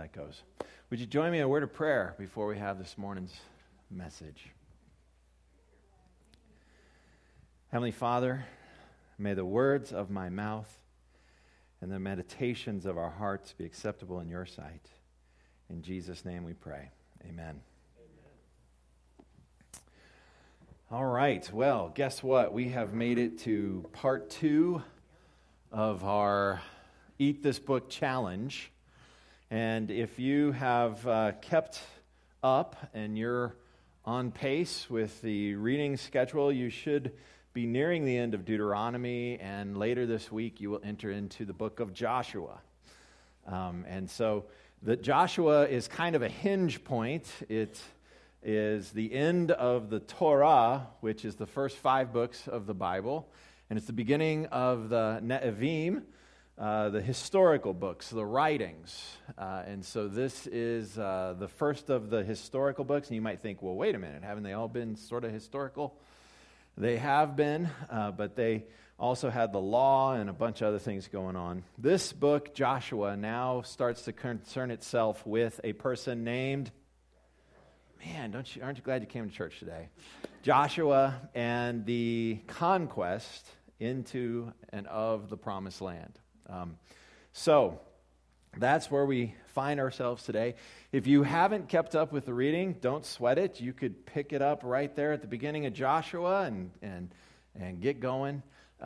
that goes. Would you join me in a word of prayer before we have this morning's message? Heavenly Father, may the words of my mouth and the meditations of our hearts be acceptable in your sight. In Jesus' name we pray. Amen. All right, well, guess what? We have made it to part 2 of our Eat This Book Challenge. And if you have kept up and you're on pace with the reading schedule, you should be nearing the end of Deuteronomy, and later this week you will enter into the book of Joshua. And so the Joshua is kind of a hinge point. It is the end of the Torah, which is the first 5 books of the Bible, and it's the beginning of the Ne'evim, the historical books, the writings. And so this is the first of the historical books, and you might think, well, wait a minute, haven't they all been sort of historical? They have been, but they also had the law and a bunch of other things going on. This book, Joshua, now starts to concern itself with a person named, aren't you glad you came to church today? Joshua and the conquest into and of the promised land. So that's where we find ourselves today. If you haven't kept up with the reading, don't sweat it. You could pick it up right there at the beginning of Joshua and get going.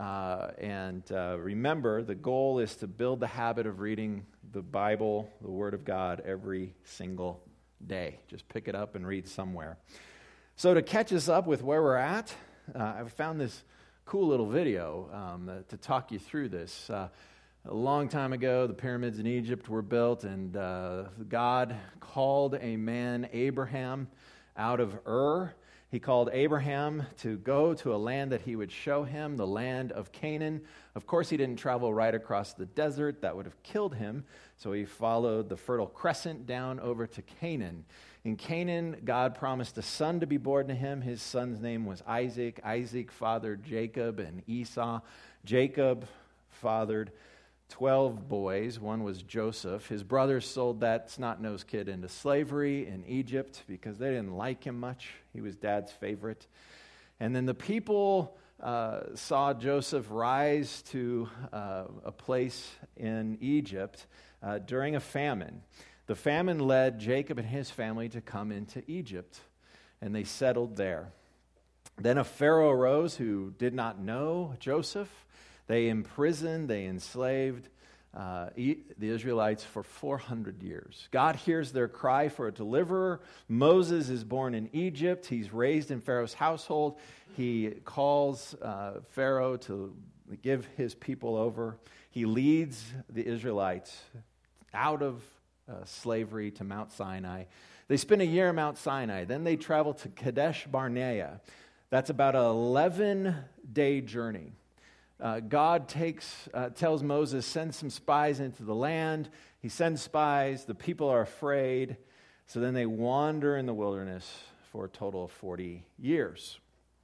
Remember, the goal is to build the habit of reading the Bible, the Word of God, every single day. Just pick it up and read somewhere. So to catch us up with where we're at, I found this cool little video to talk you through this. A long time ago, the pyramids in Egypt were built, and God called a man, Abraham, out of Ur. He called Abraham to go to a land that he would show him, the land of Canaan. Of course, he didn't travel right across the desert. That would have killed him. So he followed the Fertile Crescent down over to Canaan. In Canaan, God promised a son to be born to him. His son's name was Isaac. Isaac fathered Jacob and Esau. Jacob fathered 12 boys. One was Joseph. His brothers sold that snot-nosed kid into slavery in Egypt because they didn't like him much. He was Dad's favorite. And then the people saw Joseph rise to a place in Egypt during a famine. The famine led Jacob and his family to come into Egypt, and they settled there. Then a Pharaoh arose who did not know Joseph. They imprisoned, they enslaved the Israelites for 400 years. God hears their cry for a deliverer. Moses is born in Egypt. He's raised in Pharaoh's household. He calls Pharaoh to give his people over. He leads the Israelites out of slavery to Mount Sinai. They spend a year at Mount Sinai. Then they travel to Kadesh Barnea. That's about an 11-day journey. God tells Moses, send some spies into the land. He sends spies. The people are afraid. So then they wander in the wilderness for a total of 40 years.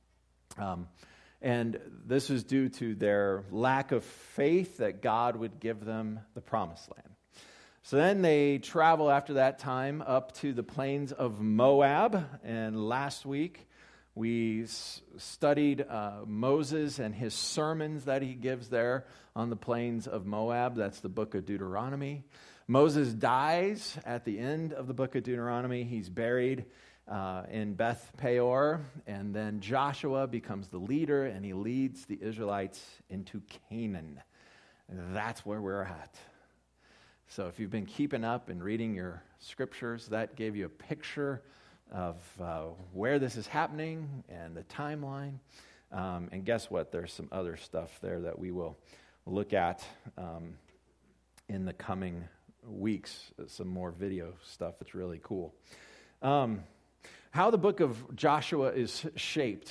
And this was due to their lack of faith that God would give them the promised land. So then they travel after that time up to the plains of Moab. And last week, we studied Moses and his sermons that he gives there on the plains of Moab. That's the book of Deuteronomy. Moses dies at the end of the book of Deuteronomy. He's buried in Beth Peor. And then Joshua becomes the leader, and he leads the Israelites into Canaan. That's where we're at. So if you've been keeping up and reading your scriptures, that gave you a picture of where this is happening and the timeline. And guess what? There's some other stuff there that we will look at in the coming weeks. Some more video stuff that's really cool. How the book of Joshua is shaped.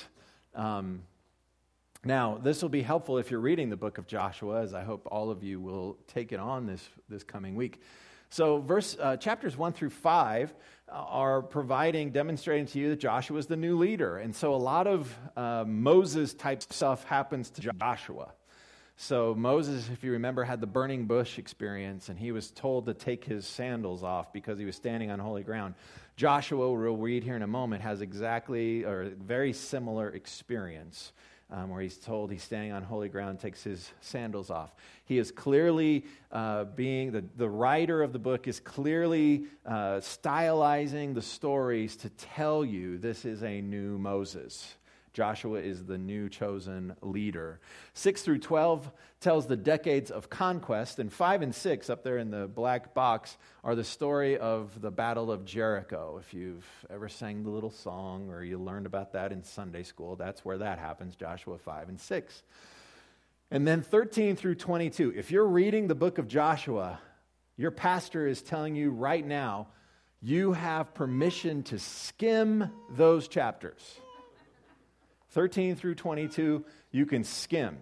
Now, this will be helpful if you're reading the book of Joshua, as I hope all of you will take it on this coming week. So chapters 1 through 5 are demonstrating to you that Joshua is the new leader. And so a lot of Moses-type stuff happens to Joshua. So Moses, if you remember, had the burning bush experience, and he was told to take his sandals off because he was standing on holy ground. Joshua, we'll read here in a moment, has exactly or very similar experience where he's told he's standing on holy ground, takes his sandals off. He is clearly the writer of the book is clearly stylizing the stories to tell you this is a new Moses. Joshua is the new chosen leader. 6 through 12 tells the decades of conquest, and 5 and 6, up there in the black box, are the story of the Battle of Jericho. If you've ever sang the little song or you learned about that in Sunday school, that's where that happens, Joshua 5 and 6. And then 13 through 22. If you're reading the book of Joshua, your pastor is telling you right now, you have permission to skim those chapters. 13 through 22, you can skim.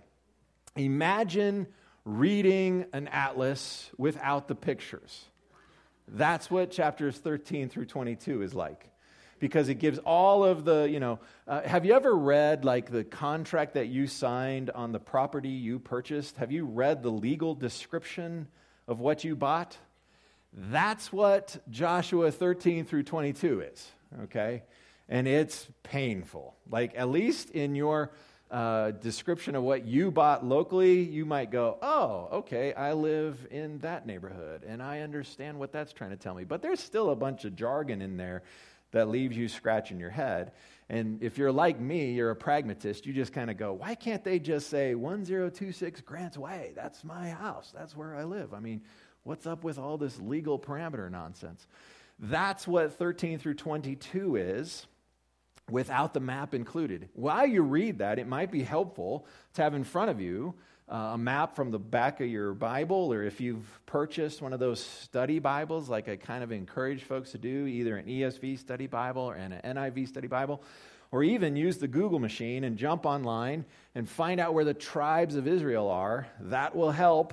Imagine reading an atlas without the pictures. That's what chapters 13 through 22 is like. Because it gives all of the, have you ever read like the contract that you signed on the property you purchased? Have you read the legal description of what you bought? That's what Joshua 13 through 22 is, okay? And it's painful. Like, at least in your description of what you bought locally, you might go, oh, okay, I live in that neighborhood, and I understand what that's trying to tell me. But there's still a bunch of jargon in there that leaves you scratching your head. And if you're like me, you're a pragmatist, you just kind of go, why can't they just say 1026 Grants Way? That's my house. That's where I live. I mean, what's up with all this legal parameter nonsense? That's what 13 through 22 is, without the map included. While you read that, it might be helpful to have in front of you a map from the back of your Bible, or if you've purchased one of those study Bibles, like I kind of encourage folks to do, either an ESV study Bible or an NIV study Bible, or even use the Google machine and jump online and find out where the tribes of Israel are. That will help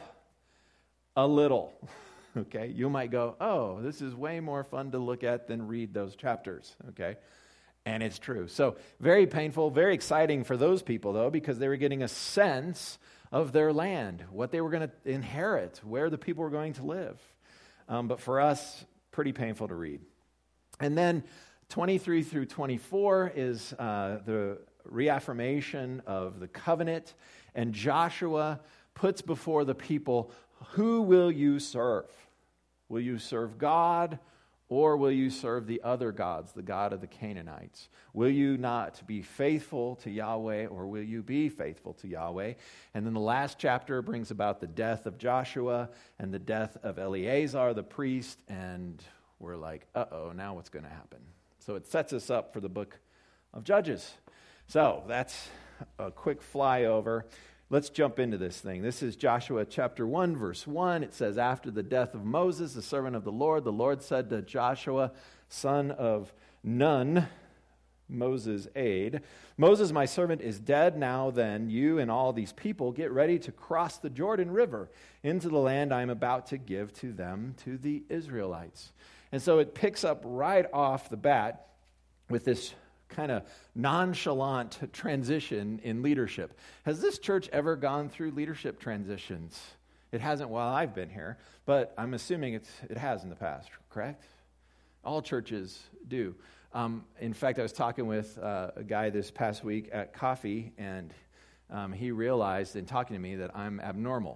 a little. Okay, you might go, oh, this is way more fun to look at than read those chapters, okay? And it's true. So very painful, very exciting for those people, though, because they were getting a sense of their land, what they were going to inherit, where the people were going to live. But for us, pretty painful to read. And then 23 through 24 is the reaffirmation of the covenant. And Joshua puts before the people, who will you serve? Will you serve God, or will you serve the other gods, the god of the Canaanites? Will you not be faithful to Yahweh, or will you be faithful to Yahweh? And then the last chapter brings about the death of Joshua and the death of Eleazar the priest, and we're like, uh-oh, now what's going to happen? So it sets us up for the book of Judges. So that's a quick flyover. Let's jump into this thing. This is Joshua chapter 1, verse 1. It says, after the death of Moses, the servant of the Lord said to Joshua, son of Nun, Moses' aide, Moses, my servant, is dead. Now then, you and all these people get ready to cross the Jordan River into the land I am about to give to them, to the Israelites. And so it picks up right off the bat with this kind of nonchalant transition in leadership. Has this church ever gone through leadership transitions? It hasn't while I've been here, but I'm assuming it has in the past, correct? All churches do. In fact, I was talking with a guy this past week at coffee, and he realized in talking to me that I'm abnormal.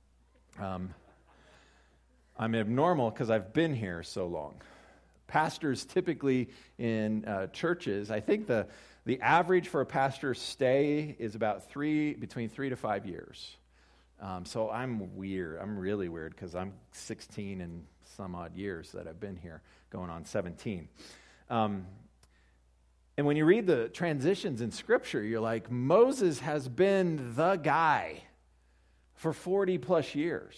I'm abnormal because I've been here so long. Pastors typically in churches, I think the average for a pastor's stay is about between 3 to 5 years. So I'm weird. I'm really weird because I'm 16 and some odd years that I've been here, going on 17. And when you read the transitions in Scripture, you're like, Moses has been the guy for 40 plus years.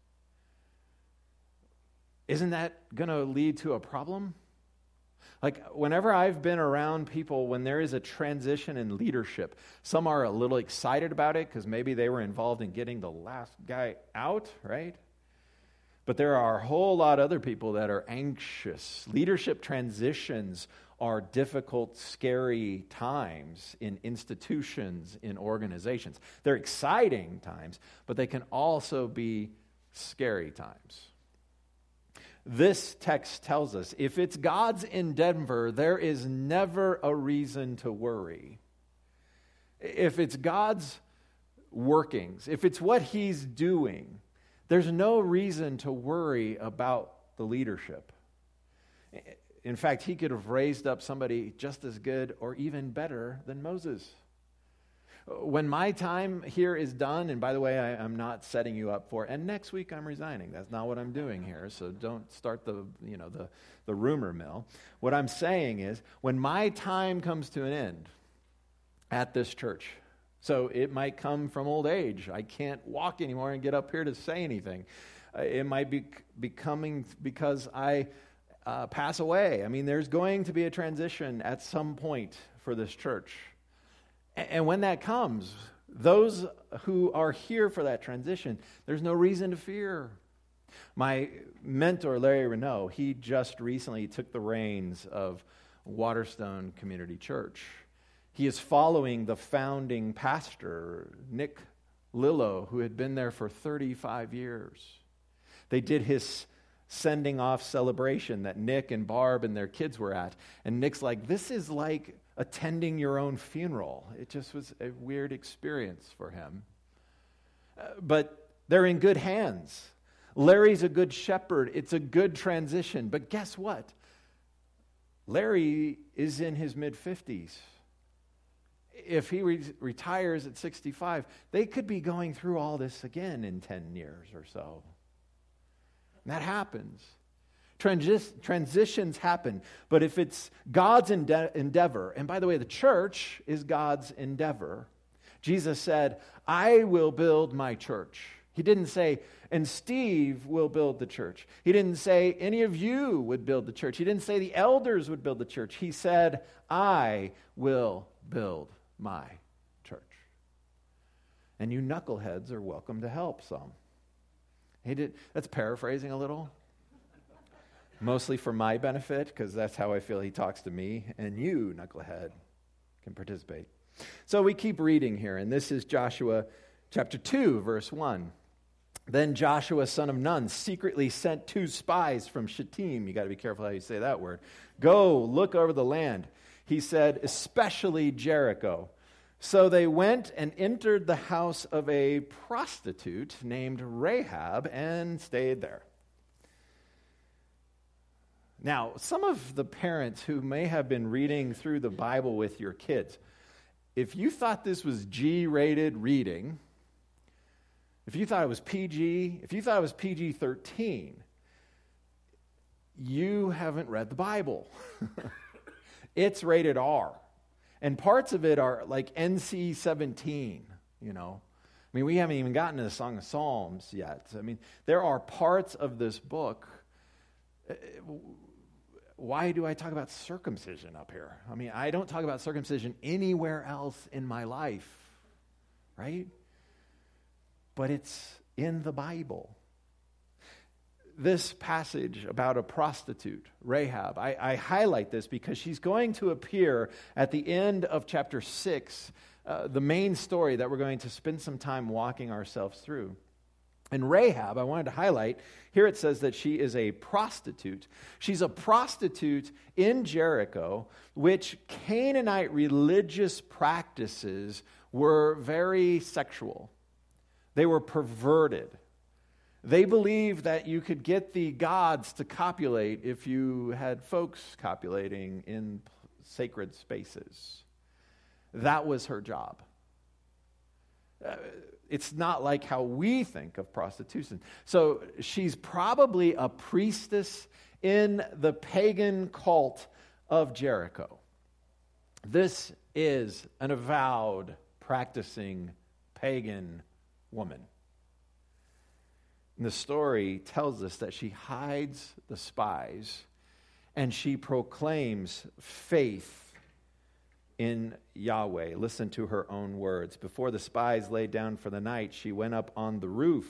Isn't that going to lead to a problem? Like, whenever I've been around people, when there is a transition in leadership, some are a little excited about it because maybe they were involved in getting the last guy out, right? But there are a whole lot of other people that are anxious. Leadership transitions are difficult, scary times in institutions, in organizations. They're exciting times, but they can also be scary times. This text tells us if it's God's endeavor, there is never a reason to worry. If it's God's workings, if it's what He's doing, there's no reason to worry about the leadership. In fact, He could have raised up somebody just as good or even better than Moses. When my time here is done, and by the way, I'm not setting you up for, and next week I'm resigning. That's not what I'm doing here, so don't start the rumor mill. What I'm saying is, when my time comes to an end at this church, so it might come from old age. I can't walk anymore and get up here to say anything. It might be coming because I pass away. I mean, there's going to be a transition at some point for this church. And when that comes, those who are here for that transition, there's no reason to fear. My mentor, Larry Renault, he just recently took the reins of Waterstone Community Church. He is following the founding pastor, Nick Lillo, who had been there for 35 years. They did his sending off celebration that Nick and Barb and their kids were at. And Nick's like, this is like attending your own funeral. It just was a weird experience for him. But they're in good hands. Larry's a good shepherd. It's a good transition. But guess what? Larry is in his mid-50s. If he retires at 65, they could be going through all this again in 10 years or so. And that happens. Transitions happen. But if it's God's endeavor, and by the way, the church is God's endeavor. Jesus said, I will build my church. He didn't say, and Steve will build the church. He didn't say, any of you would build the church. He didn't say the elders would build the church. He said, I will build my church. And you knuckleheads are welcome to help some. That's paraphrasing a little. Mostly for my benefit, because that's how I feel he talks to me, and you, knucklehead, can participate. So we keep reading here, and this is Joshua chapter 2, verse 1. Then Joshua, son of Nun, secretly sent 2 spies from Shittim. You got to be careful how you say that word. Go, look over the land. He said, especially Jericho. So they went and entered the house of a prostitute named Rahab and stayed there. Now, some of the parents who may have been reading through the Bible with your kids, if you thought this was G-rated reading, if you thought it was PG, if you thought it was PG-13, you haven't read the Bible. It's rated R. And parts of it are like NC-17, you know. I mean, we haven't even gotten to the Song of Psalms yet. I mean, there are parts of this book. Why do I talk about circumcision up here? I mean, I don't talk about circumcision anywhere else in my life, right? But it's in the Bible. This passage about a prostitute, Rahab, I highlight this because she's going to appear at the end of chapter 6, the main story that we're going to spend some time walking ourselves through. And Rahab, I wanted to highlight, here it says that she is a prostitute. She's a prostitute in Jericho, which Canaanite religious practices were very sexual. They were perverted. They believed that you could get the gods to copulate if you had folks copulating in sacred spaces. That was her job. It's not like how we think of prostitution. So she's probably a priestess in the pagan cult of Jericho. This is an avowed, practicing pagan woman. And the story tells us that she hides the spies and she proclaims faith in Yahweh. Listen to her own words. Before the spies lay down for the night, she went up on the roof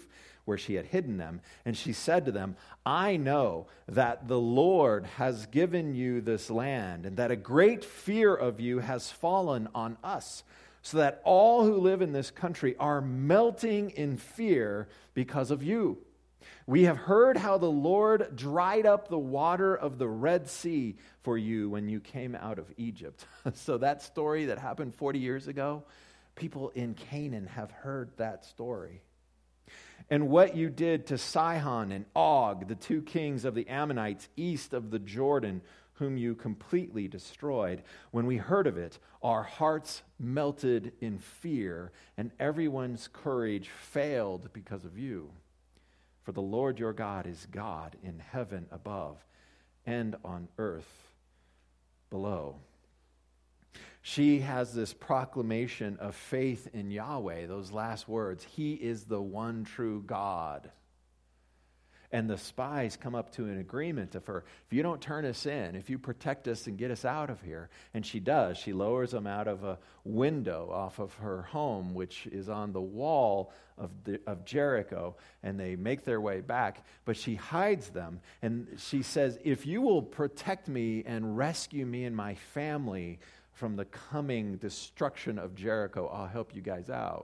where she had hidden them. And she said to them, I know that the Lord has given you this land, and that a great fear of you has fallen on us, so that all who live in this country are melting in fear because of you. We have heard how the Lord dried up the water of the Red Sea for you when you came out of Egypt. So that story that happened 40 years ago, people in Canaan have heard that story. And what you did to Sihon and Og, the two kings of the Ammonites east of the Jordan, whom you completely destroyed. When we heard of it, our hearts melted in fear, and everyone's courage failed because of you. For the Lord your God is God in heaven above and on earth below. She has this proclamation of faith in Yahweh, those last words. He is the one true God. And the spies come up to an agreement of her. If you don't turn us in, if you protect us and get us out of here. And she does. She lowers them out of a window off of her home, which is on the wall of Jericho. And they make their way back. But she hides them. And she says, if you will protect me and rescue me and my family from the coming destruction of Jericho, I'll help you guys out.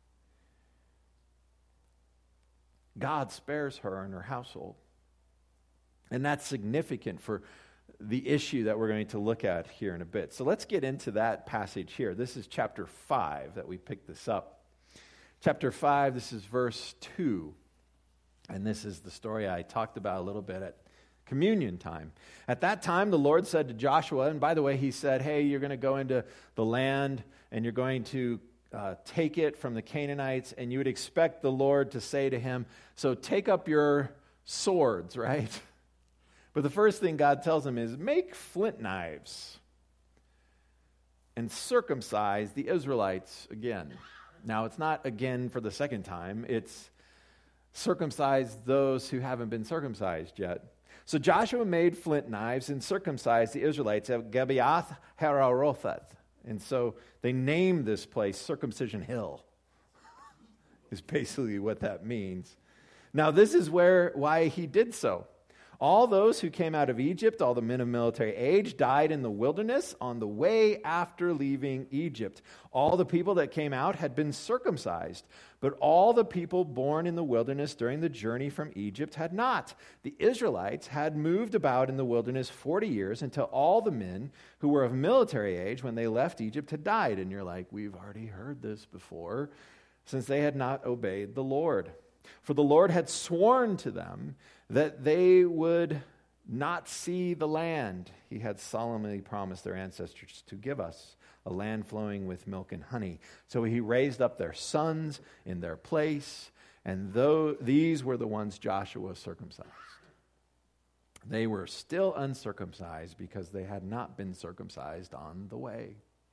God spares her and her household. And that's significant for the issue that we're going to look at here in a bit. So let's get into that passage here. This is chapter 5 that we picked this up. Chapter 5, this is verse 2. And this is the story I talked about a little bit at communion time. At that time, the Lord said to Joshua, and by the way, he said, hey, you're going to go into the land and you're going to take it from the Canaanites, and you would expect the Lord to say to him, so take up your swords, right? But the first thing God tells him is, make flint knives and circumcise the Israelites again. Now, it's not again for the second time. It's circumcise those who haven't been circumcised yet. So Joshua made flint knives and circumcised the Israelites at Gibeath Haarothath. And so they named this place Circumcision Hill, is basically what that means. Now, this is why he did so. All those who came out of Egypt, all the men of military age, died in the wilderness on the way after leaving Egypt. All the people that came out had been circumcised, but all the people born in the wilderness during the journey from Egypt had not. The Israelites had moved about in the wilderness 40 years until all the men who were of military age when they left Egypt had died. And you're like, we've already heard this before, since they had not obeyed the Lord. For the Lord had sworn to them that they would not see the land he had solemnly promised their ancestors to give us, a land flowing with milk and honey. So he raised up their sons in their place, and these were the ones Joshua circumcised. They were still uncircumcised because they had not been circumcised on the way.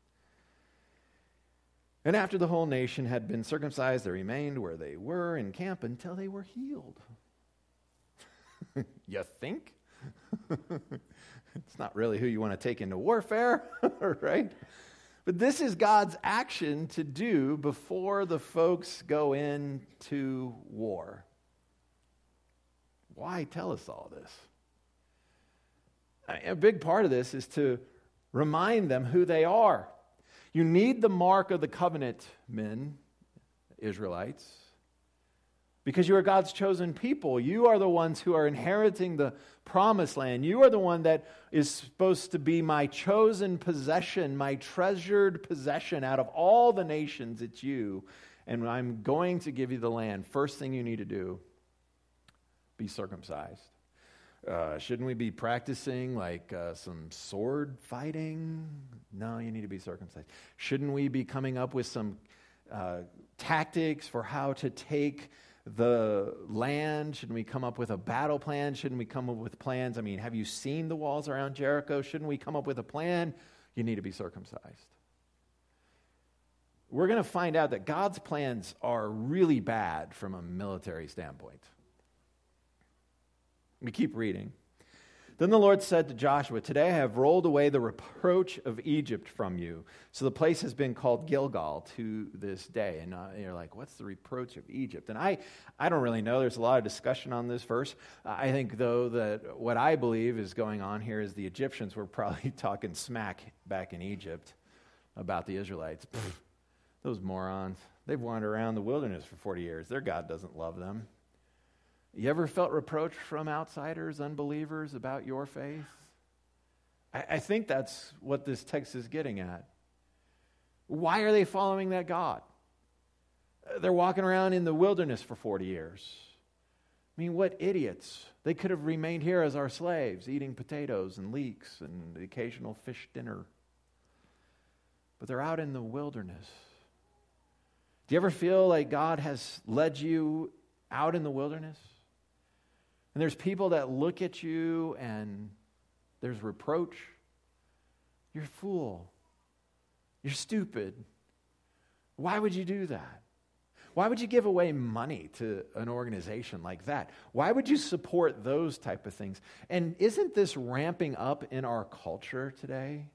And after the whole nation had been circumcised, they remained where they were in camp until they were healed. You think? It's not really who you want to take into warfare, right? But this is God's action to do before the folks go into war. Why tell us all this? A big part of this is to remind them who they are. You need the mark of the covenant, men, Israelites, because you are God's chosen people. You are the ones who are inheriting the promised land. You are the one that is supposed to be my chosen possession, my treasured possession out of all the nations. It's you. And I'm going to give you the land. First thing you need to do, be circumcised. Shouldn't we be practicing some sword fighting? No, you need to be circumcised. Shouldn't we be coming up with some tactics for how to take the land? Shouldn't we come up with a battle plan? Shouldn't we come up with plans? I mean, have you seen the walls around Jericho? Shouldn't we come up with a plan? You need to be circumcised. We're going to find out that God's plans are really bad from a military standpoint. We keep reading. Then the Lord said to Joshua, "Today I have rolled away the reproach of Egypt from you." So the place has been called Gilgal to this day. And you're like, what's the reproach of Egypt? And I don't really know. There's a lot of discussion on this verse. I think, though, that what I believe is going on here is the Egyptians were probably talking smack back in Egypt about the Israelites. Those morons. They've wandered around the wilderness for 40 years. Their God doesn't love them. You ever felt reproach from outsiders, unbelievers, about your faith? I think that's what this text is getting at. Why are they following that God? They're walking around in the wilderness for 40 years. I mean, what idiots. They could have remained here as our slaves, eating potatoes and leeks and the occasional fish dinner. But they're out in the wilderness. Do you ever feel like God has led you out in the wilderness? And there's people that look at you and there's reproach. You're a fool. You're stupid. Why would you do that? Why would you give away money to an organization like that? Why would you support those type of things? And isn't this ramping up in our culture today?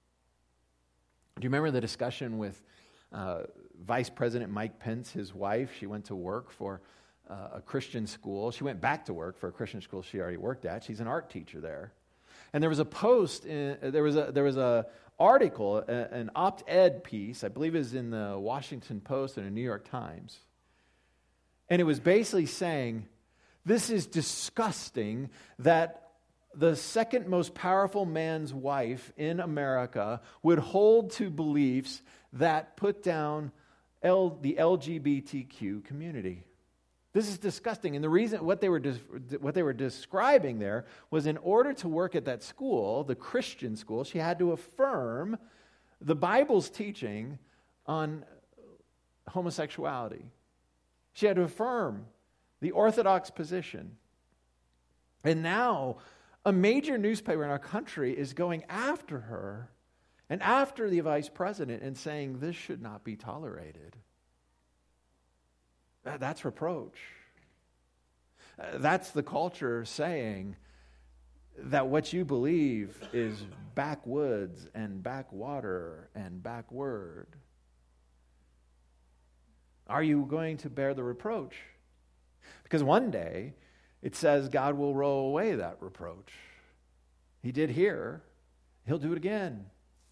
Do you remember the discussion with Vice President Mike Pence, his wife? She went to work for a Christian school. She went back to work for a Christian school she already worked at. She's an art teacher there. And there was a post, there was a article, an op-ed piece, I believe it was in the Washington Post and the New York Times. And it was basically saying, this is disgusting that the second most powerful man's wife in America would hold to beliefs that put down the LGBTQ community. This is disgusting. And the reason, what they were describing there was, in order to work at that school, the Christian school, she had to affirm the Bible's teaching on homosexuality. She had to affirm the orthodox position. And now, a major newspaper in our country is going after her and after the vice president and saying this should not be tolerated. That's reproach. That's the culture saying that what you believe is backwoods and backwater and backward. Are you going to bear the reproach? Because one day it says God will roll away that reproach. He did here. He'll do it again.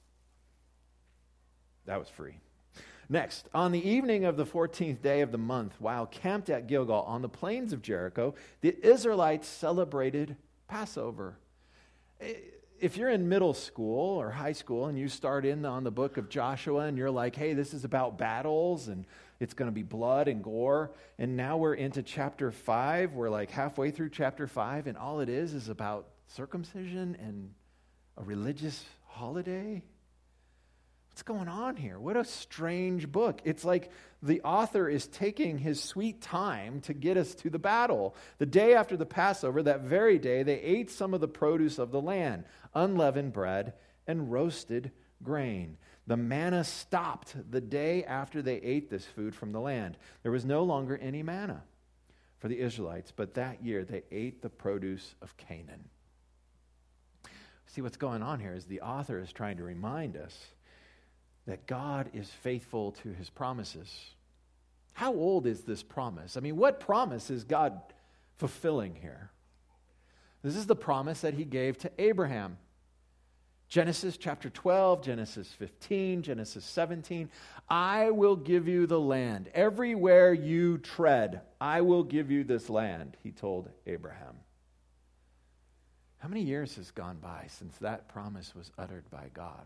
That was free. Next, on the evening of the 14th day of the month, while camped at Gilgal on the plains of Jericho, the Israelites celebrated Passover. If you're in middle school or high school and you start in on the book of Joshua and you're like, hey, this is about battles and it's going to be blood and gore, and now we're into chapter 5, we're like halfway through chapter 5, and all it is about circumcision and a religious holiday? What's going on here? What a strange book. It's like the author is taking his sweet time to get us to the battle. The day after the Passover, that very day, they ate some of the produce of the land, unleavened bread and roasted grain. The manna stopped the day after they ate this food from the land. There was no longer any manna for the Israelites, but that year they ate the produce of Canaan. See, what's going on here is the author is trying to remind us that God is faithful to his promises. How old is this promise? I mean, what promise is God fulfilling here? This is the promise that he gave to Abraham. Genesis chapter 12, Genesis 15, Genesis 17. I will give you the land. Everywhere you tread, I will give you this land, he told Abraham. How many years has gone by since that promise was uttered by God?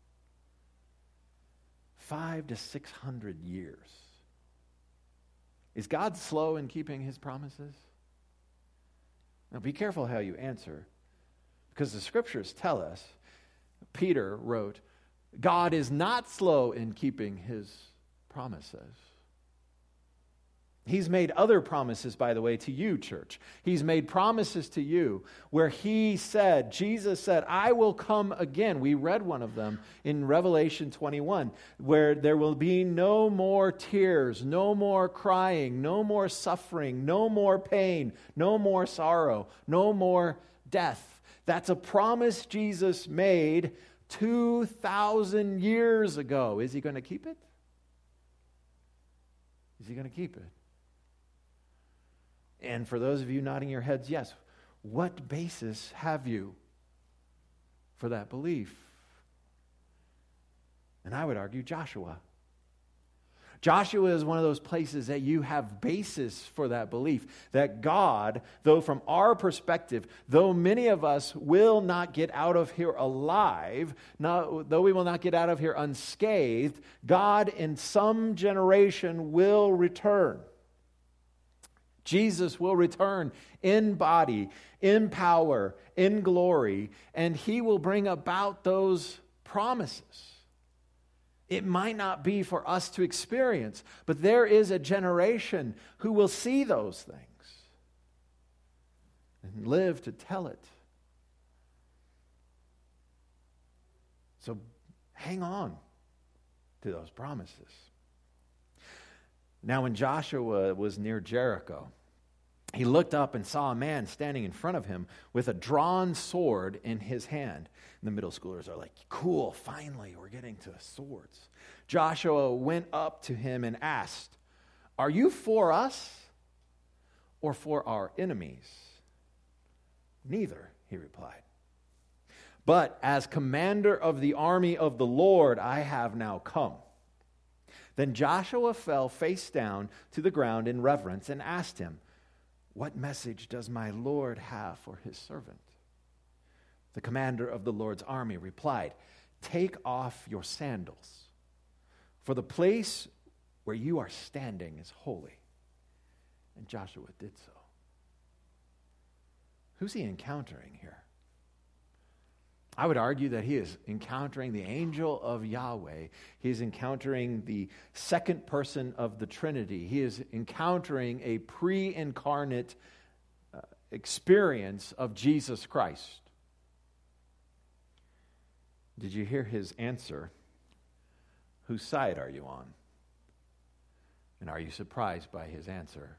500 to 600 years. Is God slow in keeping his promises? Now be careful how you answer, because the scriptures tell us, Peter wrote, God is not slow in keeping his promises. He's made other promises, by the way, to you, church. He's made promises to you where he said, Jesus said, I will come again. We read one of them in Revelation 21, where there will be no more tears, no more crying, no more suffering, no more pain, no more sorrow, no more death. That's a promise Jesus made 2,000 years ago. Is he going to keep it? Is he going to keep it? And for those of you nodding your heads, yes, what basis have you for that belief? And I would argue Joshua. Joshua is one of those places that you have basis for that belief. That God, though from our perspective, though many of us will not get out of here alive, though we will not get out of here unscathed, God in some generation will return. Jesus will return in body, in power, in glory, and he will bring about those promises. It might not be for us to experience, but there is a generation who will see those things and live to tell it. So hang on to those promises. Now, when Joshua was near Jericho, he looked up and saw a man standing in front of him with a drawn sword in his hand. And the middle schoolers are like, cool, finally, we're getting to swords. Joshua went up to him and asked, are you for us or for our enemies? Neither, he replied. But as commander of the army of the Lord, I have now come. Then Joshua fell face down to the ground in reverence and asked him, what message does my Lord have for his servant? The commander of the Lord's army replied, take off your sandals, for the place where you are standing is holy. And Joshua did so. Who's he encountering here? I would argue that he is encountering the angel of Yahweh. He is encountering the second person of the Trinity. He is encountering a pre-incarnate experience of Jesus Christ. Did you hear his answer? Whose side are you on? And are you surprised by his answer?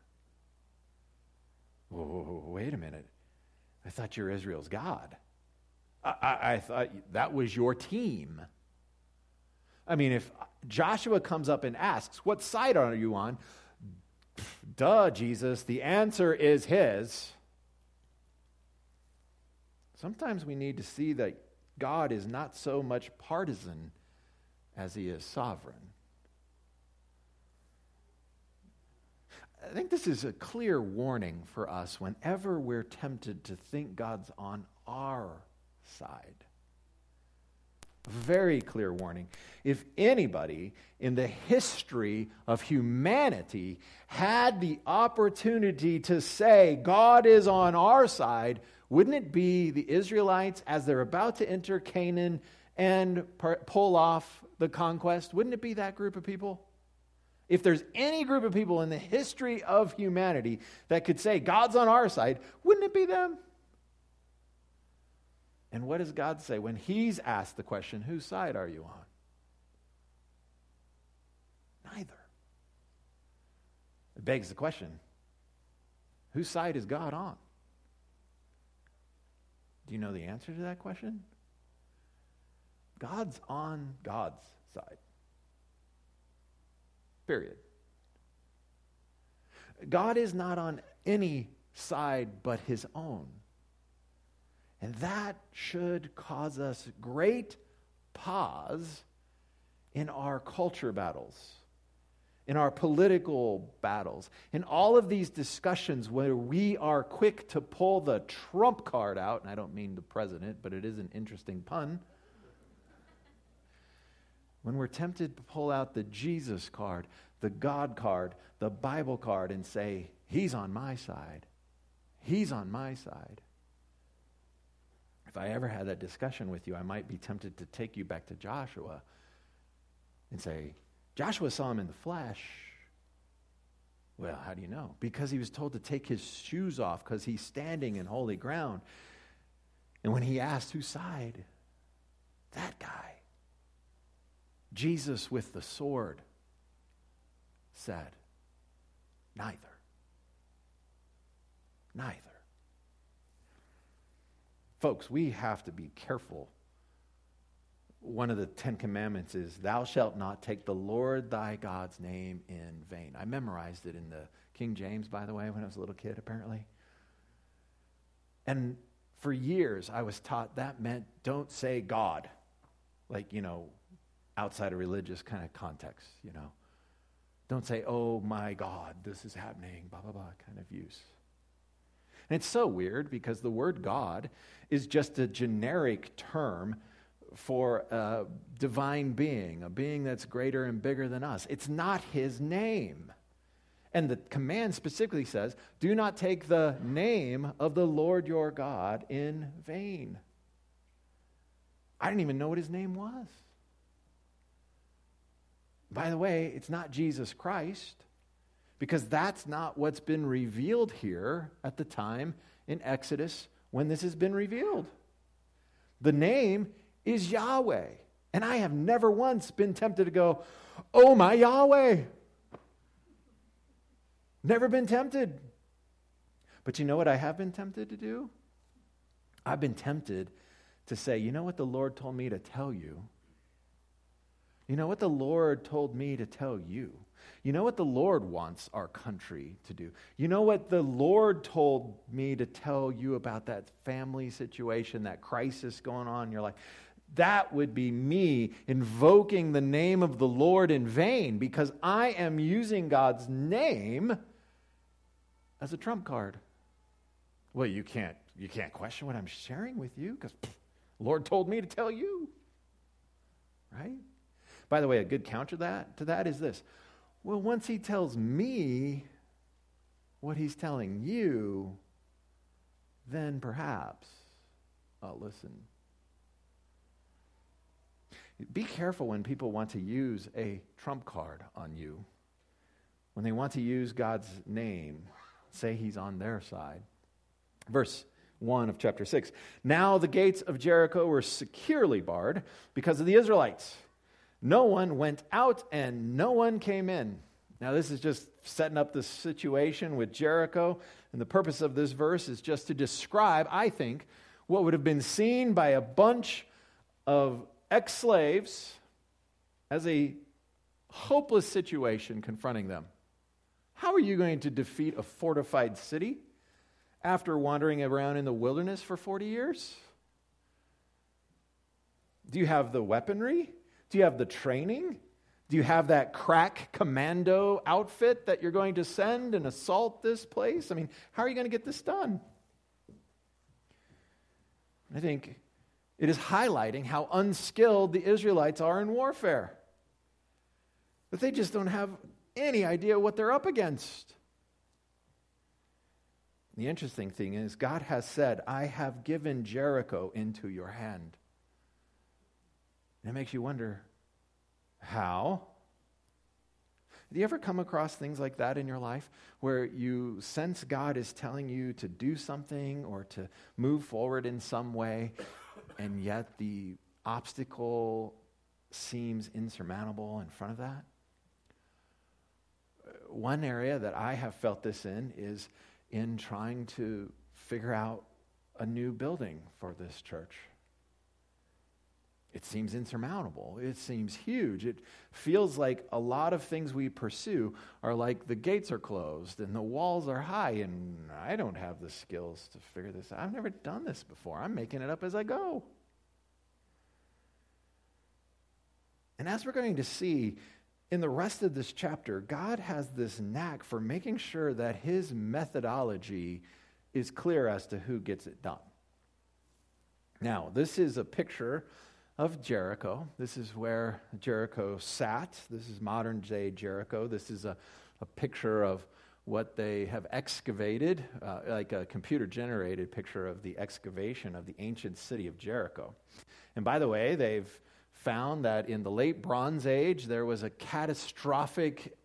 Whoa, wait a minute. I thought you're Israel's God. I thought that was your team. I mean, if Joshua comes up and asks, what side are you on? Duh, Jesus, the answer is his. Sometimes we need to see that God is not so much partisan as he is sovereign. I think this is a clear warning for us whenever we're tempted to think God's on our side. Very clear warning. If anybody in the history of humanity had the opportunity to say God is on our side, wouldn't it be the Israelites as they're about to enter Canaan and pull off the conquest? Wouldn't it be that group of people? If there's any group of people in the history of humanity that could say God's on our side, wouldn't it be them? And what does God say when he's asked the question, whose side are you on? Neither. It begs the question, whose side is God on? Do you know the answer to that question? God's on God's side. Period. God is not on any side but his own. And that should cause us great pause in our culture battles, in our political battles, in all of these discussions where we are quick to pull the Trump card out. And I don't mean the president, but it is an interesting pun. When we're tempted to pull out the Jesus card, the God card, the Bible card, and say, he's on my side. He's on my side. If I ever had that discussion with you, I might be tempted to take you back to Joshua and say, Joshua saw him in the flesh. Well, how do you know? Because he was told to take his shoes off because he's standing in holy ground. And when he asked whose side, that guy, Jesus with the sword, said, neither. Neither. Folks, we have to be careful. One of the 10 Commandments is, thou shalt not take the Lord thy God's name in vain. I memorized it in the King James, by the way, when I was a little kid, apparently. And for years, I was taught that meant don't say God, like, outside a religious kind of context, Don't say, oh my God, this is happening, blah, blah, blah, kind of use. And it's so weird because the word God is just a generic term for a divine being, a being that's greater and bigger than us. It's not his name. And the command specifically says, do not take the name of the Lord your God in vain. I didn't even know what his name was. By the way, it's not Jesus Christ, because that's not what's been revealed here at the time in Exodus when this has been revealed. The name is Yahweh. And I have never once been tempted to go, oh my Yahweh. Never been tempted. But you know what I have been tempted to do? I've been tempted to say, you know what the Lord told me to tell you? You know what the Lord told me to tell you? You know what the Lord wants our country to do? You know what the Lord told me to tell you about that family situation, that crisis going on in your life? That would be me invoking the name of the Lord in vain, because I am using God's name as a trump card. Well, you can't question what I'm sharing with you, because the Lord told me to tell you. Right? By the way, a good counter to that is this. Well, once he tells me what he's telling you, then perhaps I'll listen. Be careful when people want to use a trump card on you. When they want to use God's name, say he's on their side. Verse 1 of chapter 6. Now the gates of Jericho were securely barred because of the Israelites. No one went out and no one came in. Now this is just setting up the situation with Jericho. And the purpose of this verse is just to describe, I think, what would have been seen by a bunch of ex-slaves as a hopeless situation confronting them. How are you going to defeat a fortified city after wandering around in the wilderness for 40 years? Do you have the weaponry? Do you have the training? Do you have that crack commando outfit that you're going to send and assault this place? I mean, how are you going to get this done? I think it is highlighting how unskilled the Israelites are in warfare. That they just don't have any idea what they're up against. The interesting thing is, God has said, I have given Jericho into your hand. And it makes you wonder, how? Do you ever come across things like that in your life where you sense God is telling you to do something or to move forward in some way, and yet the obstacle seems insurmountable in front of that? One area that I have felt this in is in trying to figure out a new building for this church. It seems insurmountable. It seems huge. It feels like a lot of things we pursue are like the gates are closed and the walls are high, and I don't have the skills to figure this out. I've never done this before. I'm making it up as I go. And as we're going to see in the rest of this chapter, God has this knack for making sure that his methodology is clear as to who gets it done. Now, this is a picture of Jericho. This is where Jericho sat. This is modern day Jericho. This is a picture of what they have excavated, like a computer-generated picture of the excavation of the ancient city of Jericho. And by the way, they've found that in the late Bronze Age, there was a catastrophic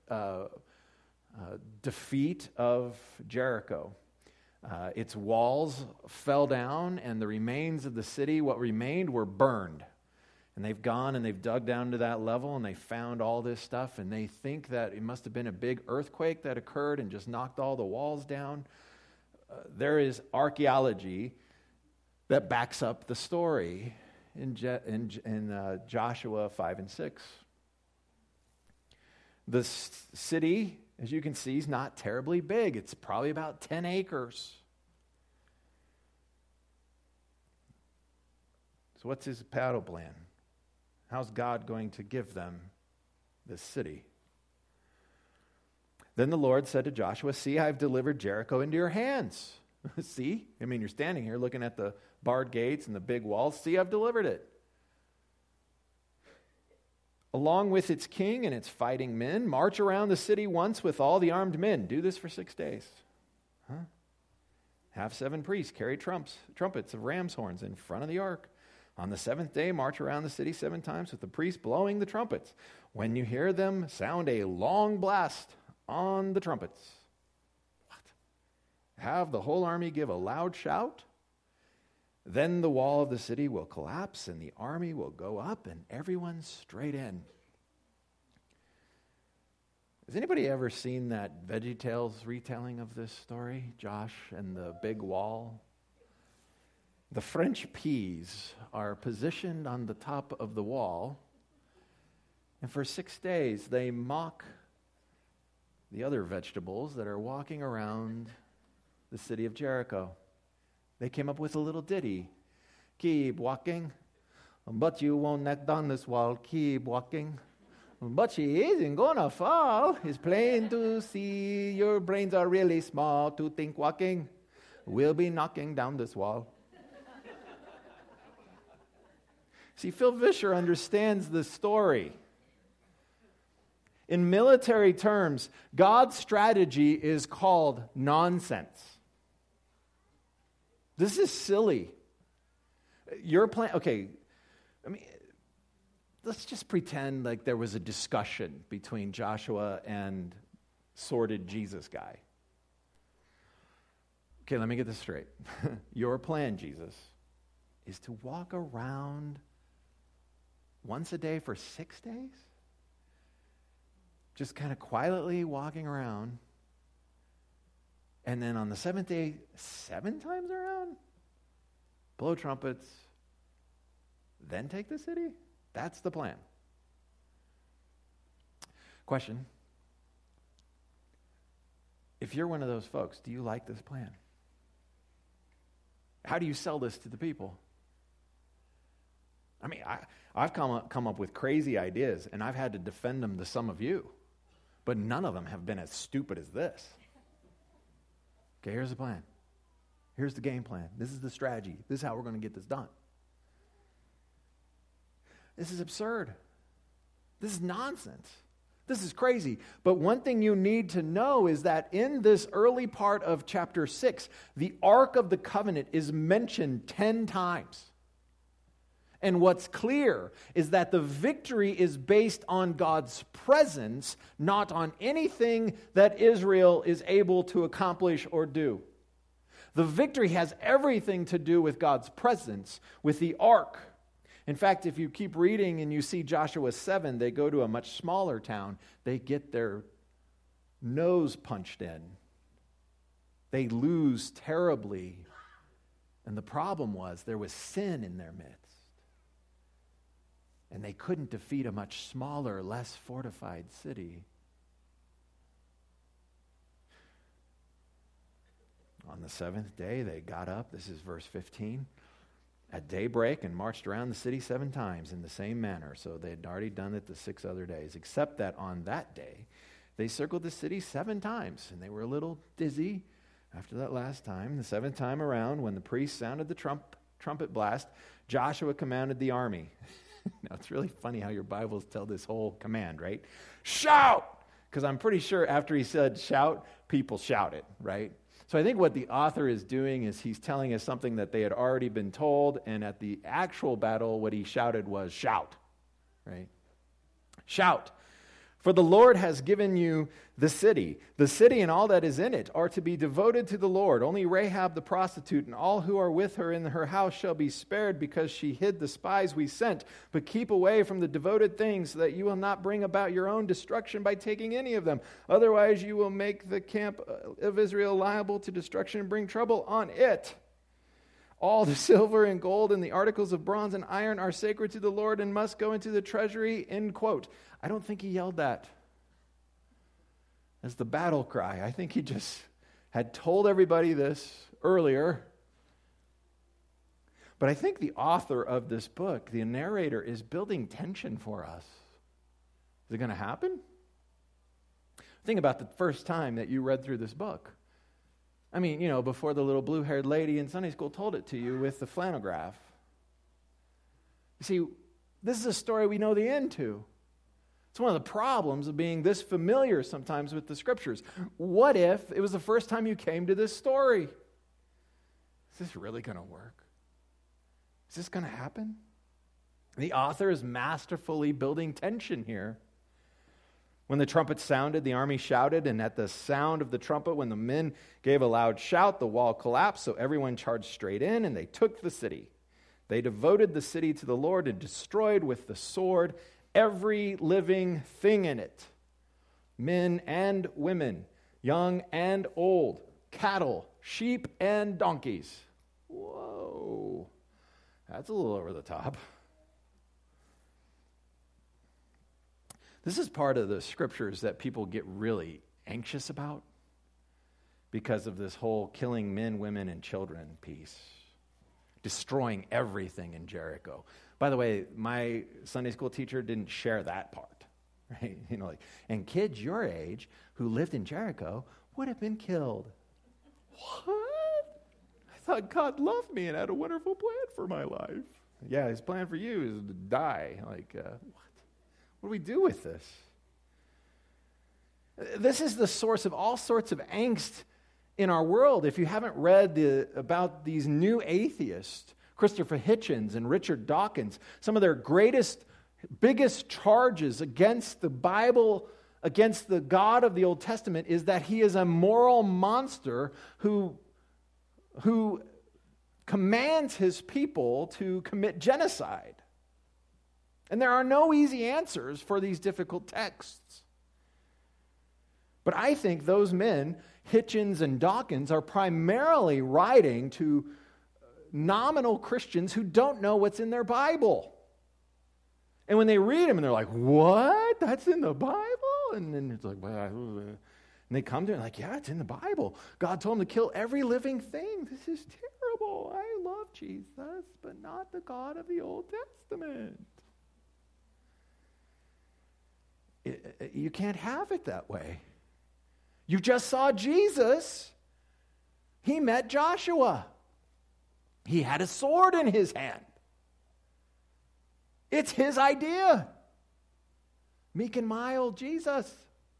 defeat of Jericho. Its walls fell down, and the remains of the city, what remained, were burned. And they've gone and they've dug down to that level, and they found all this stuff, and they think that it must have been a big earthquake that occurred and just knocked all the walls down. There is archaeology that backs up the story in Joshua 5 and 6. The city, as you can see, is not terribly big. It's probably about 10 acres. So what's his battle plan? How's God going to give them this city? Then the Lord said to Joshua, "See, I've delivered Jericho into your hands." See? I mean, you're standing here looking at the barred gates and the big walls. See, I've delivered it. Along with its king and its fighting men, march around the city once with all the armed men. Do this for 6 days. Have 7 priests carry trumpets of ram's horns in front of the ark. On the 7th day, march around the city 7 times with the priests blowing the trumpets. When you hear them, sound a long blast on the trumpets. What? Have the whole army give a loud shout. Then the wall of the city will collapse and the army will go up and everyone straight in. Has anybody ever seen that VeggieTales retelling of this story? Josh and the big wall? The French peas are positioned on the top of the wall, and for 6 days they mock the other vegetables that are walking around the city of Jericho. They came up with a little ditty. Keep walking, but you won't knock down this wall. Keep walking, but she isn't gonna fall. It's plain to see your brains are really small to think walking will be knocking down this wall. See, Phil Vischer understands the story. In military terms, God's strategy is called nonsense. This is silly. Your plan, okay, I mean, let's just pretend like there was a discussion between Joshua and sordid Jesus guy. Okay, let me get this straight. Your plan, Jesus, is to walk around once a day for 6 days? Just kind of quietly walking around. And then on the 7th day, 7 times around? Blow trumpets. Then take the city? That's the plan. Question. If you're one of those folks, do you like this plan? How do you sell this to the people? I mean, I've come up with crazy ideas, and I've had to defend them to some of you. But none of them have been as stupid as this. Okay, here's the plan. Here's the game plan. This is the strategy. This is how we're going to get this done. This is absurd. This is nonsense. This is crazy. But one thing you need to know is that in this early part of chapter 6, the Ark of the Covenant is mentioned 10 times. And what's clear is that the victory is based on God's presence, not on anything that Israel is able to accomplish or do. The victory has everything to do with God's presence, with the ark. In fact, if you keep reading and you see Joshua 7, they go to a much smaller town. They get their nose punched in. They lose terribly. And the problem was there was sin in their midst. And they couldn't defeat a much smaller, less fortified city. On the 7th day, they got up, this is verse 15, at daybreak and marched around the city 7 times in the same manner. So they had already done it the 6 other days, except that on that day, they circled the city 7 times. And they were a little dizzy after that last time. The 7th time around, when the priest sounded the trumpet blast, Joshua commanded the army. Now, it's really funny how your Bibles tell this whole command, right? Shout! Because I'm pretty sure after he said shout, people shouted, right? So I think what the author is doing is he's telling us something that they had already been told, and at the actual battle, what he shouted was shout, right? Shout! For the Lord has given you the city. The city and all that is in it are to be devoted to the Lord. Only Rahab the prostitute and all who are with her in her house shall be spared because she hid the spies we sent. But keep away from the devoted things so that you will not bring about your own destruction by taking any of them. Otherwise you will make the camp of Israel liable to destruction and bring trouble on it. All the silver and gold and the articles of bronze and iron are sacred to the Lord and must go into the treasury, end quote. I don't think he yelled that as the battle cry. I think he just had told everybody this earlier. But I think the author of this book, the narrator, is building tension for us. Is it going to happen? Think about the first time that you read through this book. I mean, before the little blue-haired lady in Sunday school told it to you with the flannel graph. You see, this is a story we know the end to. It's one of the problems of being this familiar sometimes with the Scriptures. What if it was the first time you came to this story? Is this really going to work? Is this going to happen? The author is masterfully building tension here. When the trumpet sounded, the army shouted, and at the sound of the trumpet, when the men gave a loud shout, the wall collapsed, so everyone charged straight in, and they took the city. They devoted the city to the Lord and destroyed with the sword every living thing in it, men and women, young and old, cattle, sheep, and donkeys. Whoa, that's a little over the top. This is part of the Scriptures that people get really anxious about because of this whole killing men, women, and children piece. Destroying everything in Jericho. By the way, my Sunday school teacher didn't share that part. Right? And kids your age who lived in Jericho would have been killed. What? I thought God loved me and had a wonderful plan for my life. Yeah, his plan for you is to die. What? What do we do with this? This is the source of all sorts of angst in our world. If you haven't read about these new atheists, Christopher Hitchens and Richard Dawkins, some of their biggest charges against the Bible, against the God of the Old Testament, is that he is a moral monster who commands his people to commit genocide. And there are no easy answers for these difficult texts. But I think those men, Hitchens and Dawkins, are primarily writing to nominal Christians who don't know what's in their Bible. And when they read them and they're like, what? That's in the Bible? And then it's like, well, and they come to it like, yeah, it's in the Bible. God told them to kill every living thing. This is terrible. I love Jesus, but not the God of the Old Testament. You can't have it that way. You just saw Jesus. He met Joshua. He had a sword in his hand. It's his idea. Meek and mild Jesus.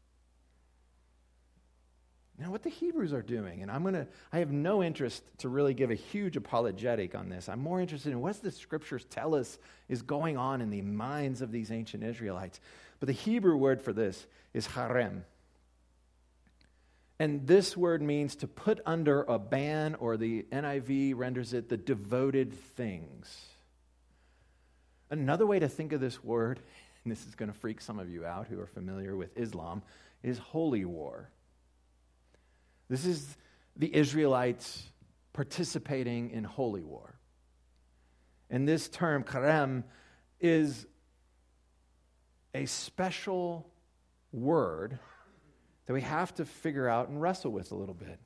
Now, what the Hebrews are doing, and I have no interest to really give a huge apologetic on this. I'm more interested in what the Scriptures tell us is going on in the minds of these ancient Israelites. But the Hebrew word for this is harem. And this word means to put under a ban, or the NIV renders it the devoted things. Another way to think of this word, and this is going to freak some of you out who are familiar with Islam, is holy war. This is the Israelites participating in holy war. And this term, karem, is a special word that we have to figure out and wrestle with a little bit.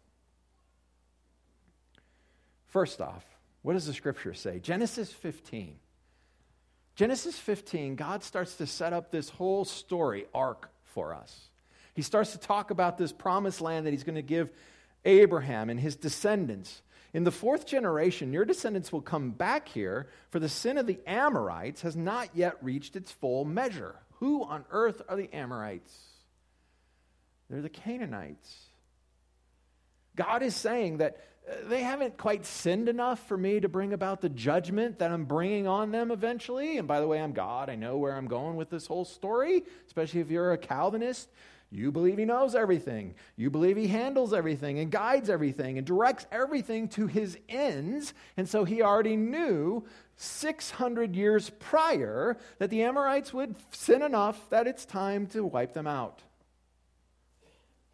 First off, what does the Scripture say? Genesis 15. Genesis 15, God starts to set up this whole story arc for us. He starts to talk about this promised land that he's going to give Abraham and his descendants. In the fourth generation, your descendants will come back here, for the sin of the Amorites has not yet reached its full measure. Who on earth are the Amorites? They're the Canaanites. God is saying that they haven't quite sinned enough for me to bring about the judgment that I'm bringing on them eventually. And by the way, I'm God. I know where I'm going with this whole story, especially if you're a Calvinist. You believe he knows everything. You believe he handles everything and guides everything and directs everything to his ends. And so he already knew 600 years prior that the Amorites would sin enough that it's time to wipe them out.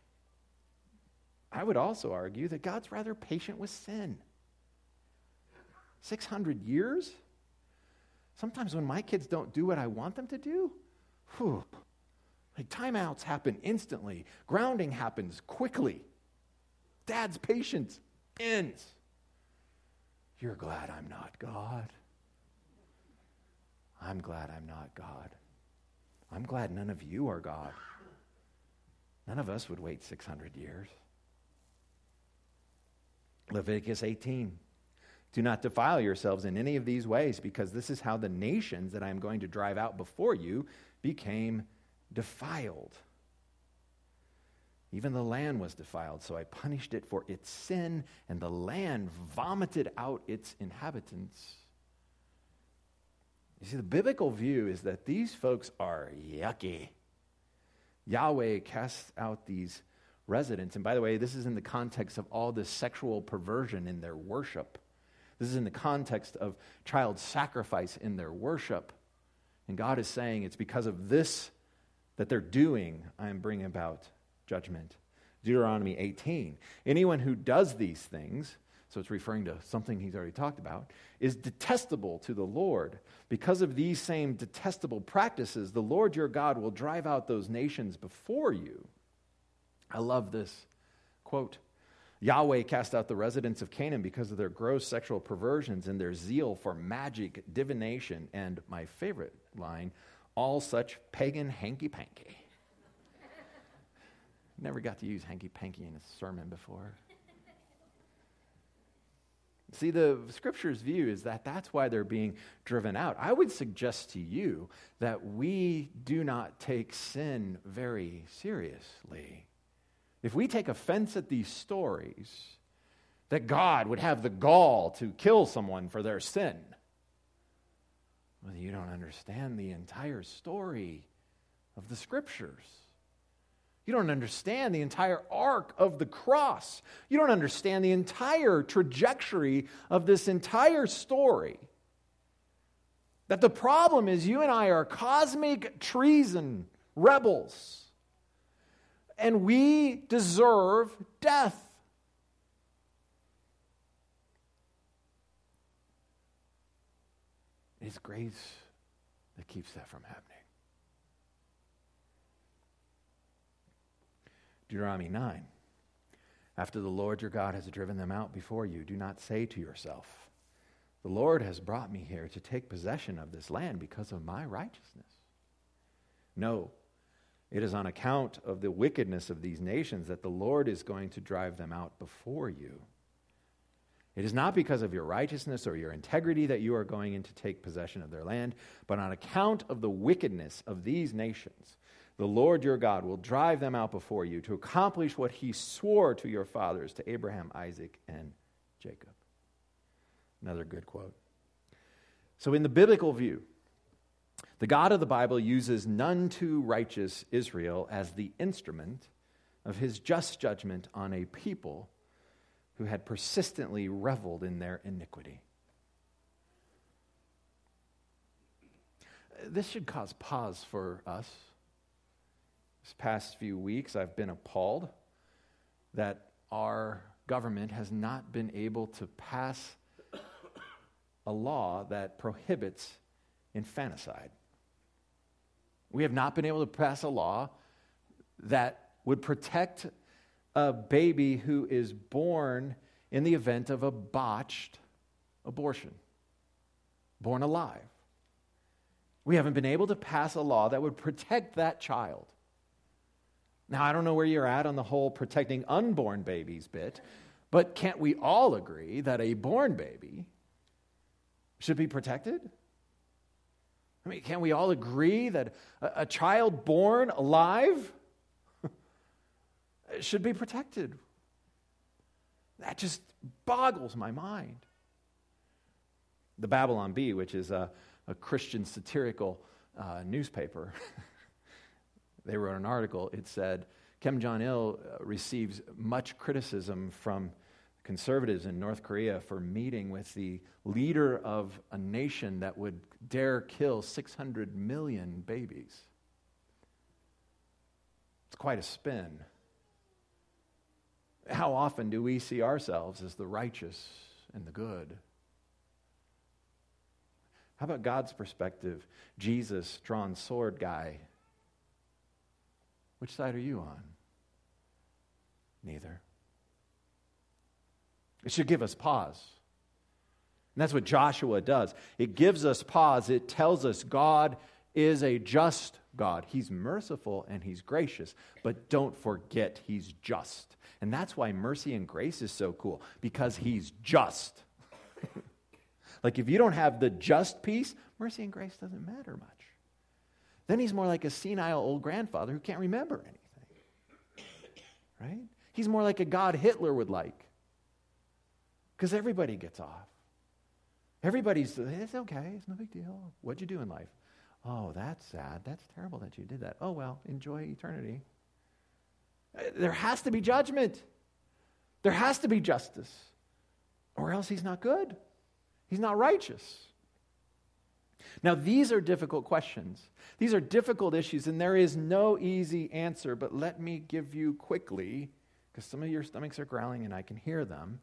I would also argue that God's rather patient with sin. 600 years? Sometimes when my kids don't do what I want them to do, like timeouts happen instantly. Grounding happens quickly. Dad's patience ends. You're glad I'm not God. I'm glad I'm not God. I'm glad none of you are God. None of us would wait 600 years. Leviticus 18. Do not defile yourselves in any of these ways, because this is how the nations that I am going to drive out before you became defiled. Even the land was defiled, so I punished it for its sin, and the land vomited out its inhabitants. You see, the biblical view is that these folks are yucky. Yahweh casts out these residents. And by the way, this is in the context of all this sexual perversion in their worship. This is in the context of child sacrifice in their worship. And God is saying it's because of this that they're doing, I am bringing about judgment. Deuteronomy 18. Anyone who does these things, so it's referring to something he's already talked about, is detestable to the Lord. Because of these same detestable practices, the Lord your God will drive out those nations before you. I love this quote. Yahweh cast out the residents of Canaan because of their gross sexual perversions and their zeal for magic, divination, and my favorite line, all such pagan hanky-panky. Never got to use hanky-panky in a sermon before. See, the Scripture's view is that that's why they're being driven out. I would suggest to you that we do not take sin very seriously. If we take offense at these stories, that God would have the gall to kill someone for their sin, well, you don't understand the entire story of the Scriptures. You don't understand the entire arc of the cross. You don't understand the entire trajectory of this entire story. That the problem is you and I are cosmic treason rebels. And we deserve death. It's grace that keeps that from happening. Deuteronomy 9. After the Lord your God has driven them out before you, do not say to yourself, the Lord has brought me here to take possession of this land because of my righteousness. No, it is on account of the wickedness of these nations that the Lord is going to drive them out before you. It is not because of your righteousness or your integrity that you are going in to take possession of their land, but on account of the wickedness of these nations. The Lord your God will drive them out before you to accomplish what he swore to your fathers, to Abraham, Isaac, and Jacob. Another good quote. So in the biblical view, the God of the Bible uses none too righteous Israel as the instrument of his just judgment on a people who had persistently reveled in their iniquity. This should cause pause for us. This past few weeks, I've been appalled that our government has not been able to pass a law that prohibits infanticide. We have not been able to pass a law that would protect a baby who is born in the event of a botched abortion, born alive. We haven't been able to pass a law that would protect that child. Now, I don't know where you're at on the whole protecting unborn babies bit, but can't we all agree that a born baby should be protected? I mean, can't we all agree that a child born alive should be protected? That just boggles my mind. The Babylon Bee, which is a Christian satirical newspaper, they wrote an article. It said, Kim Jong-il receives much criticism from conservatives in North Korea for meeting with the leader of a nation that would dare kill 600 million babies. It's quite a spin. How often do we see ourselves as the righteous and the good? How about God's perspective? Jesus, drawn sword guy. Which side are you on? Neither. It should give us pause. And that's what Joshua does. It gives us pause. It tells us God is a just God. He's merciful and he's gracious, but don't forget he's just. And that's why mercy and grace is so cool, because he's just. Like if you don't have the just piece, mercy and grace doesn't matter much. Then he's more like a senile old grandfather who can't remember anything. Right? He's more like a God Hitler would like. Because everybody gets off. It's okay, it's no big deal. What'd you do in life? Oh, that's sad. That's terrible that you did that. Oh, well, enjoy eternity. There has to be judgment. There has to be justice. Or else he's not good. He's not righteous. Now, these are difficult questions. These are difficult issues, and there is no easy answer, but let me give you quickly, because some of your stomachs are growling and I can hear them,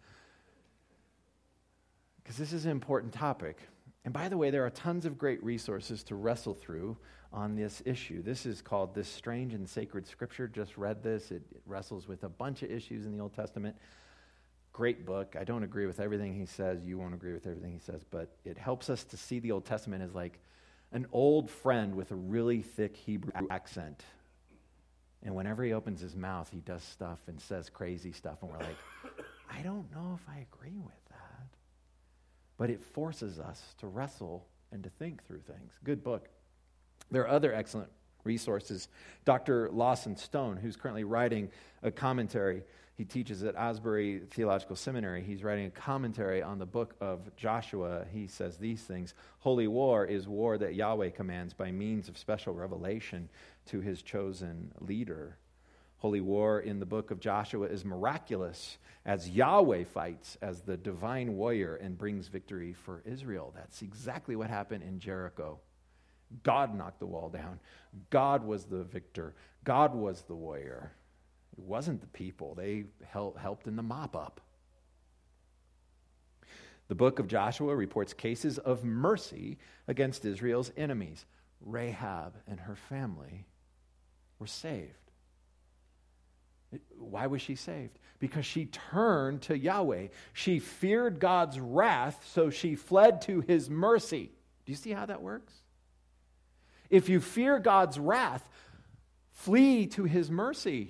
because this is an important topic. And by the way, there are tons of great resources to wrestle through on this issue. This is called This Strange and Sacred Scripture. Just read this. It wrestles with a bunch of issues in the Old Testament. Great book. I don't agree with everything he says. You won't agree with everything he says. But it helps us to see the Old Testament as like an old friend with a really thick Hebrew accent. And whenever he opens his mouth, he does stuff and says crazy stuff. And we're like, I don't know if I agree with that. But it forces us to wrestle and to think through things. Good book. There are other excellent resources. Dr. Lawson Stone, who's currently writing a commentary, he teaches at Asbury Theological Seminary. He's writing a commentary on the book of Joshua. He says these things: holy war is war that Yahweh commands by means of special revelation to his chosen leader. Holy war in the book of Joshua is miraculous as Yahweh fights as the divine warrior and brings victory for Israel. That's exactly what happened in Jericho. God knocked the wall down. God was the victor. God was the warrior. It wasn't the people. They helped in the mop-up. The book of Joshua reports cases of mercy against Israel's enemies. Rahab and her family were saved. Why was she saved? Because she turned to Yahweh. She feared God's wrath, so she fled to his mercy. Do you see how that works? If you fear God's wrath, flee to his mercy.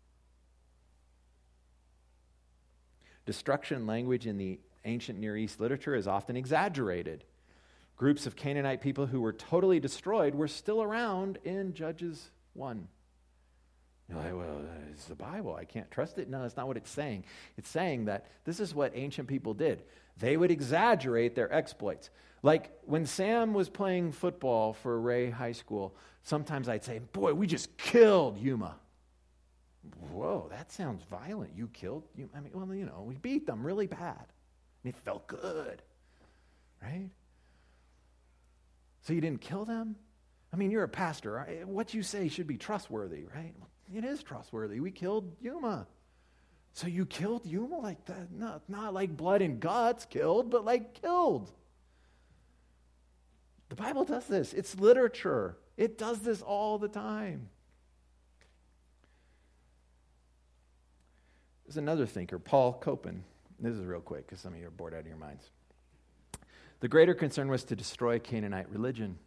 Destruction language in the ancient Near East literature is often exaggerated. Groups of Canaanite people who were totally destroyed were still around in Judges 1. You're like, well, it's the Bible. I can't trust it. No, that's not what it's saying. It's saying that this is what ancient people did. They would exaggerate their exploits. Like when Sam was playing football for Ray High School, sometimes I'd say, boy, we just killed Yuma. Whoa, that sounds violent. You killed Yuma? I mean, well, we beat them really bad. And it felt good, right? So you didn't kill them? I mean, you're a pastor. What you say should be trustworthy, right? It is trustworthy. We killed Yuma. So you killed Yuma like that? Not like blood and guts killed, but like killed. The Bible does this. It's literature. It does this all the time. There's another thinker, Paul Copan. This is real quick because some of you are bored out of your minds. The greater concern was to destroy Canaanite religion.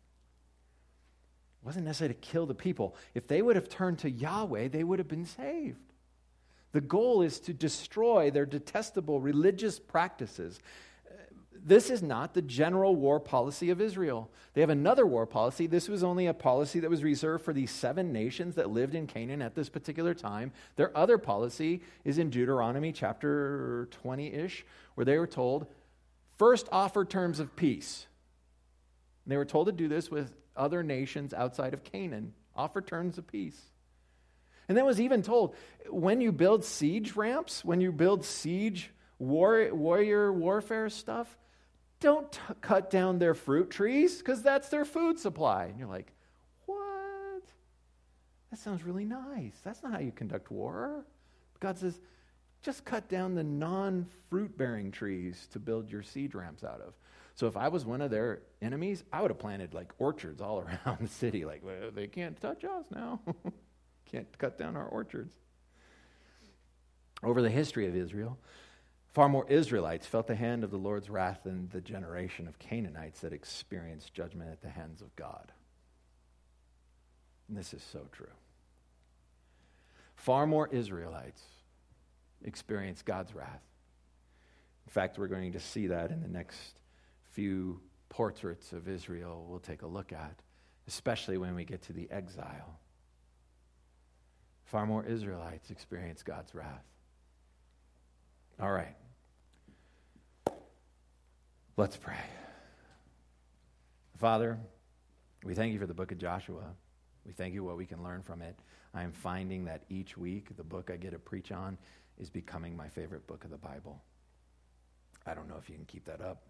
It wasn't necessarily to kill the people. If they would have turned to Yahweh, they would have been saved. The goal is to destroy their detestable religious practices. This is not the general war policy of Israel. They have another war policy. This was only a policy that was reserved for these 7 nations that lived in Canaan at this particular time. Their other policy is in Deuteronomy chapter 20-ish, where they were told, first offer terms of peace. And they were told to do this with other nations outside of Canaan. Offer terms of peace. And then was even told, when you build siege ramps, when you build siege warrior warfare stuff, don't cut down their fruit trees because that's their food supply. And you're like, what? That sounds really nice. That's not how you conduct war. God says, just cut down the non-fruit-bearing trees to build your siege ramps out of. So if I was one of their enemies, I would have planted like orchards all around the city. Like, well, they can't touch us now. Can't cut down our orchards. Over the history of Israel, far more Israelites felt the hand of the Lord's wrath than the generation of Canaanites that experienced judgment at the hands of God. And this is so true. Far more Israelites experienced God's wrath. In fact, we're going to see that in the next few portraits of Israel we'll take a look at, especially when we get to the exile. Far more Israelites experience God's wrath. All right. Let's pray. Father, we thank you for the book of Joshua. We thank you what we can learn from it. I am finding that each week the book I get to preach on is becoming my favorite book of the Bible. I don't know if you can keep that up.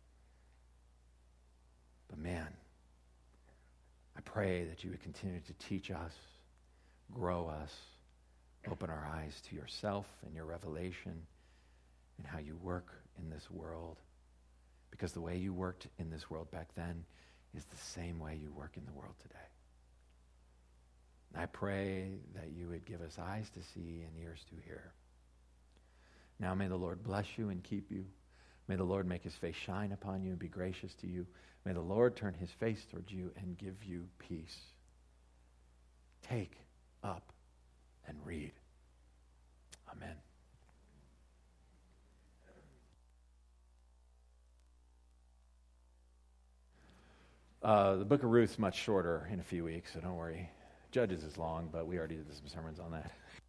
But man, I pray that you would continue to teach us, grow us, open our eyes to yourself and your revelation and how you work in this world. Because the way you worked in this world back then is the same way you work in the world today. And I pray that you would give us eyes to see and ears to hear. Now may the Lord bless you and keep you. May the Lord make his face shine upon you and be gracious to you. May the Lord turn his face towards you and give you peace. Take up and read. Amen. The book of Ruth's much shorter in a few weeks, so don't worry. Judges is long, but we already did some sermons on that.